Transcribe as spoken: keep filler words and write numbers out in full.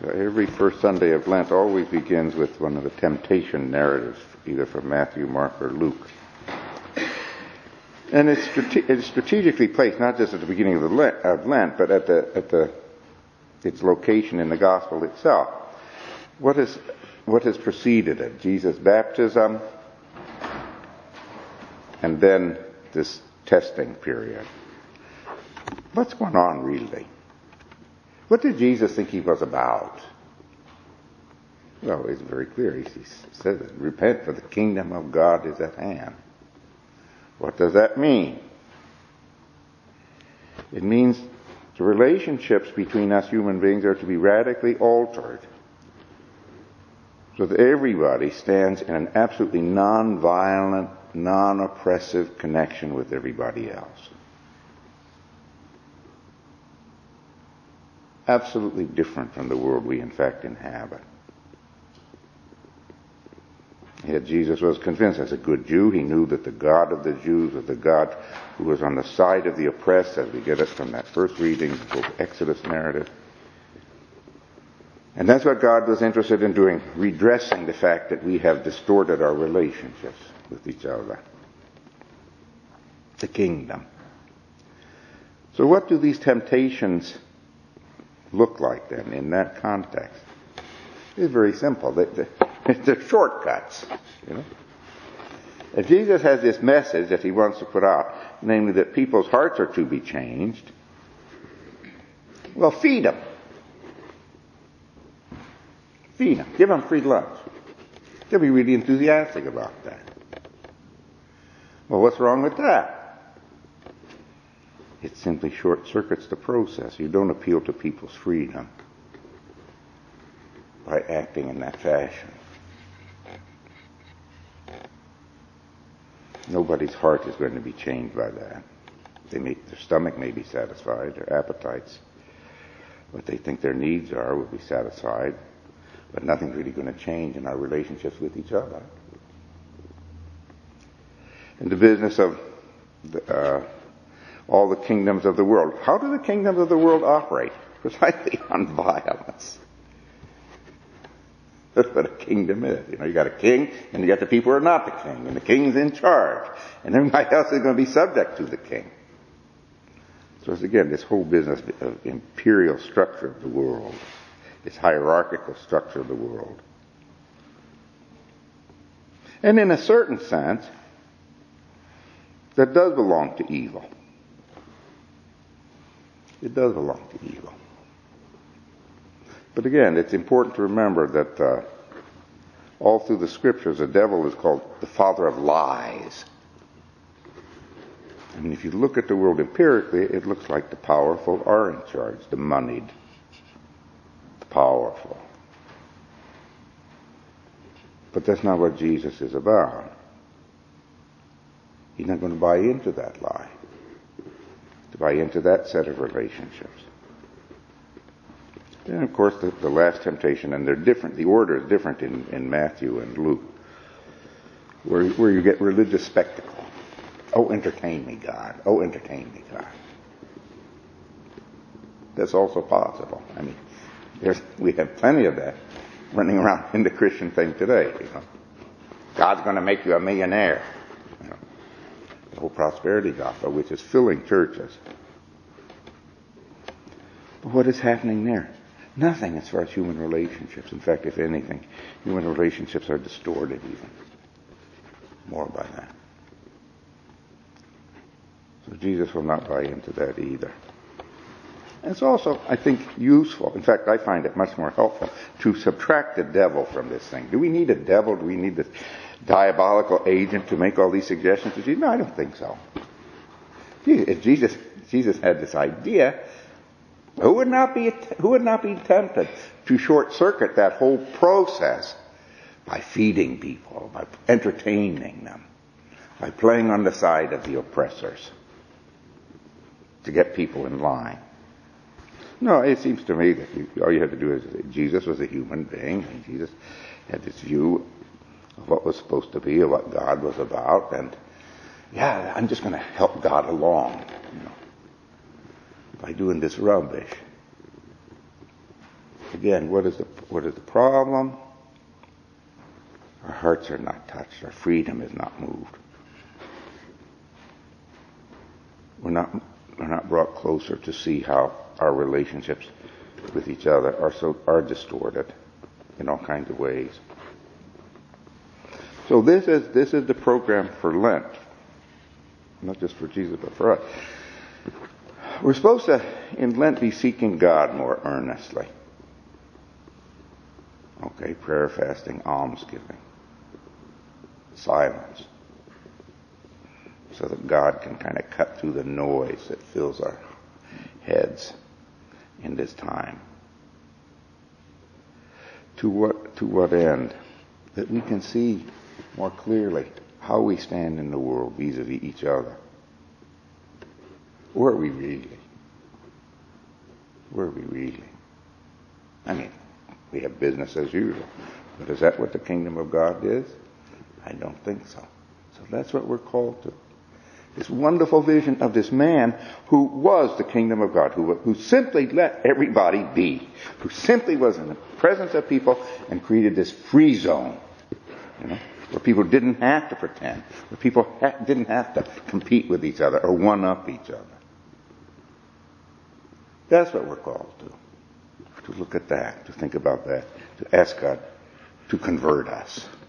So every first Sunday of Lent always begins with one of the temptation narratives, either from Matthew, Mark, or Luke. And it's, strate- it's strategically placed not just at the beginning of, the Lent, of Lent, but at the at the its location in the gospel itself. What is what has preceded it? Jesus' baptism, and then this testing period. What's going on really? What did Jesus think he was about? Well, it's very clear. He, he says, repent, for the kingdom of God is at hand. What does that mean? It means the relationships between us human beings are to be radically altered so that everybody stands in an absolutely non-violent, non-oppressive connection with everybody else. Absolutely different from the world we in fact inhabit. Yet Jesus was convinced, as a good Jew, he knew that the God of the Jews was the God who was on the side of the oppressed, as we get it from that first reading, the whole Exodus narrative. And that's what God was interested in doing, redressing the fact that we have distorted our relationships with each other. The kingdom. So what do these temptations look like then in that context? It's very simple. They, they, they're shortcuts. You know? If Jesus has this message that he wants to put out, namely that people's hearts are to be changed, well, feed them. Feed them. Give them free lunch. They'll be really enthusiastic about that. Well, what's wrong with that? It simply short-circuits the process. You don't appeal to people's freedom by acting in that fashion. Nobody's heart is going to be changed by that. They may, their stomach may be satisfied, their appetites, what they think their needs are will be satisfied, but nothing's really going to change in our relationships with each other. In the business of the, uh, all the kingdoms of the world. How do the kingdoms of the world operate? Precisely on violence. That's what a kingdom is. You know, you got a king, and you got the people who are not the king, and the king's in charge, and everybody else is going to be subject to the king. So it's again this whole business of imperial structure of the world, this hierarchical structure of the world. And in a certain sense, that does belong to evil. It does belong to evil. But again, it's important to remember that uh, all through the scriptures, the devil is called the father of lies. I mean, if you look at the world empirically, it looks like the powerful are in charge, the moneyed, the powerful. But that's not what Jesus is about. He's not going to buy into that lie, to buy into that set of relationships. And of course, the, the last temptation, and they're different. The order is different in, in Matthew and Luke, where, where you get religious spectacle. Oh, entertain me, God. Oh, entertain me, God. That's also possible. I mean, there's, we have plenty of that running around in the Christian thing today. You know, God's going to make you a millionaire. You know, the whole prosperity gospel, which is filling churches. But what is happening there? Nothing as far as human relationships. In fact, if anything, human relationships are distorted even more by that. So Jesus will not buy into that either. And it's also, I think, useful. In fact, I find it much more helpful to subtract the devil from this thing. Do we need a devil? Do we need this diabolical agent to make all these suggestions to Jesus? No, I don't think so. If Jesus, Jesus had this idea, Who would not be who would not be tempted to short circuit that whole process by feeding people, by entertaining them, by playing on the side of the oppressors to get people in line? No, it seems to me that you, all you have to do is Jesus was a human being, and Jesus had this view of what was supposed to be, of what God was about, and yeah, I'm just going to help God along, you know, by doing this rubbish. Again, what is the what is the problem? Our hearts are not touched. Our freedom is not moved. We're not we're not brought closer to see how our relationships with each other are so are distorted in all kinds of ways. So this is this is the program for Lent, not just for Jesus but for us. We're supposed to in Lent be seeking God more earnestly. Okay, prayer, fasting, almsgiving, silence, so that God can kind of cut through the noise that fills our heads in this time. To what to what end? That we can see more clearly how we stand in the world vis-a-vis each other. Where are we really? Where are we really? I mean, we have business as usual. But is that what the kingdom of God is? I don't think so. So that's what we're called to. This wonderful vision of this man who was the kingdom of God, who, who simply let everybody be, who simply was in the presence of people and created this free zone, you know, where people didn't have to pretend, where people ha- didn't have to compete with each other or one-up each other. That's what we're called to. To look at that, to think about that, to ask God to convert us.